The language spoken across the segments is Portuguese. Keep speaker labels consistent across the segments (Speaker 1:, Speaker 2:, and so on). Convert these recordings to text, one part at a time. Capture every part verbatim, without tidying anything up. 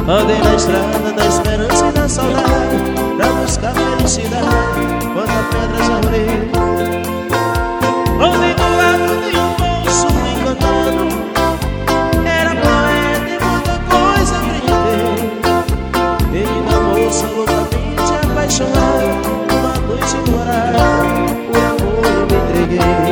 Speaker 1: Andei na estrada da esperança e da saudade pra buscar felicidade, quanta pedra já rolei. Andei do lado de um moço me encantando, era poeta e muita coisa acreditei. Ele da moça loucamente apaixonado, uma noite morada, por amor eu me entreguei.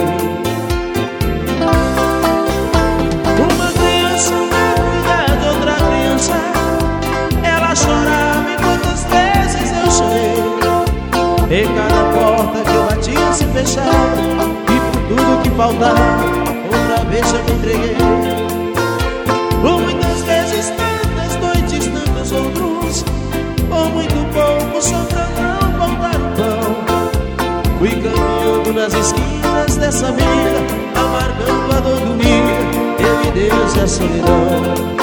Speaker 1: Uma criança vai cuidar de outra criança, ela chorava e quantas vezes eu chorei. E cada porta que eu batia se fechava, e por tudo que faltava, outra vez eu me entreguei. Por muitas vezes, tantas noites, tantos outros, por muito pouco só pra não faltar o pão. Fui caminhando nas esquinas dessa vida, amargando a dor doída, eu e Deus e a solidão.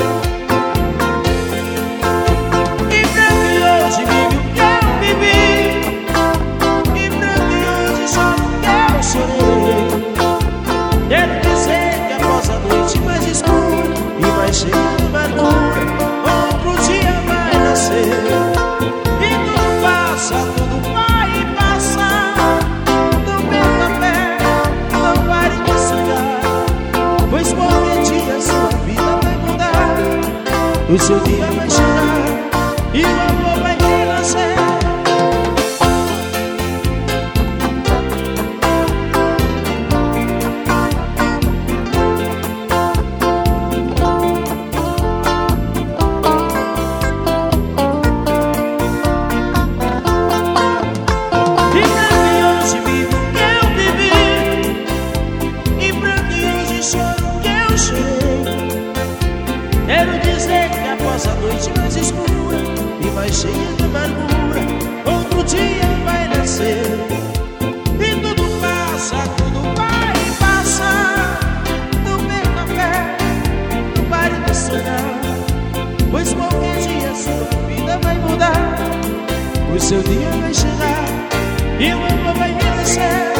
Speaker 1: E pra que hoje vive o que eu vivi, e pra que hoje choro o que eu chorei, quero dizer que após a noite mais escura e mais cheia de amargura, outro dia vai nascer. E tudo passa, tudo vai passar. Não perca a fé, não pare de sonhar, pois qualquer dia sua vida vai mudar. O seu dia vai chegar e o amor vai renascer. Quero dizer que após a noite mais escura e mais cheia de amargura, outro dia vai nascer. E tudo passa, tudo vai passar. Não perca a fé, não pare de sonhar, pois qualquer dia sua vida vai mudar. O seu dia vai chegar e o amor vai renascer.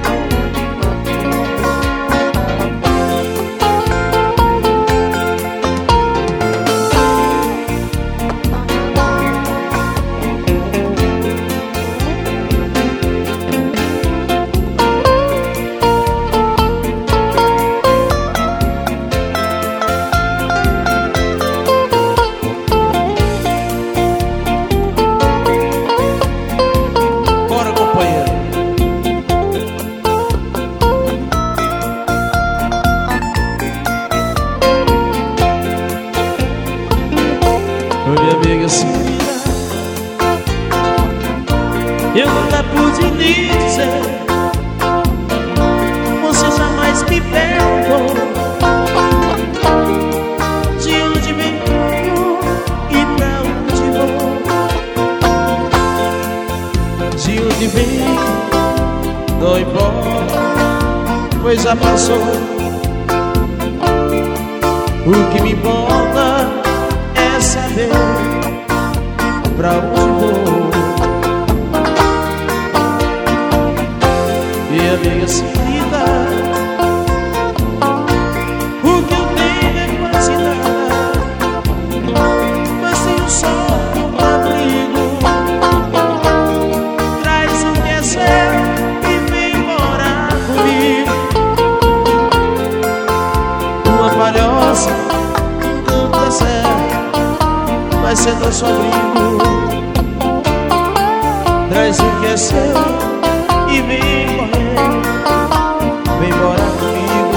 Speaker 1: Minha amiga sumida, eu nunca pude lhe dizer, você jamais me perguntou de onde venho e pra onde vou. De onde venho não importa, pois já passou. O que me importa é saber pra onde vou. E amiga sumida, o que eu tenho é quase nada, mas tenho só um abrigo. Traz o que é seu e vem morar comigo. Uma palhoça, um canto da serra, vai ser nosso abrigo. Traz o que é seu e vem correr, vem morar comigo.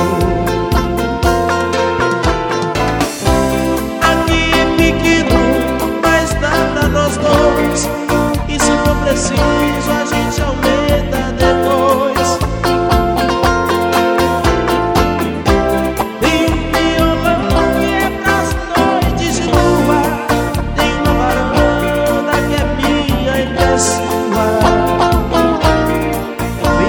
Speaker 1: Aqui é pequeno, mas dá pra nós dois, e se for preciso a gente aumenta depois. Tem um violão que é pras noites de lua, tem uma varanda que é minha e que é sua.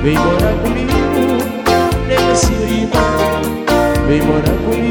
Speaker 1: vem morar comigo, nega senhorita, vem morar comigo.